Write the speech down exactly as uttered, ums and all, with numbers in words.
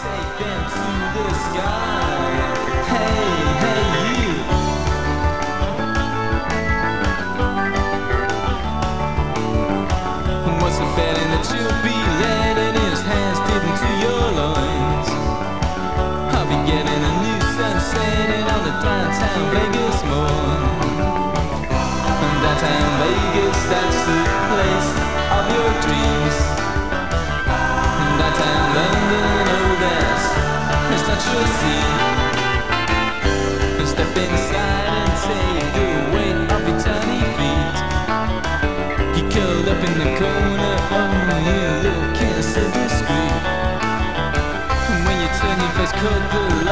take them to the sky. Hey, hey, you. What's the betting that you'll be letting his hands dip into your loins? I'll be getting a new sunset on the downtown Vegas morn. And downtown Vegas, that's the place of your dreams. And downtown London, oh that's, that's not your scene. And step inside and take the weight of your tiny feet. You're curled up in the corner, oh you're looking so discreet. And when you turn your face, cut the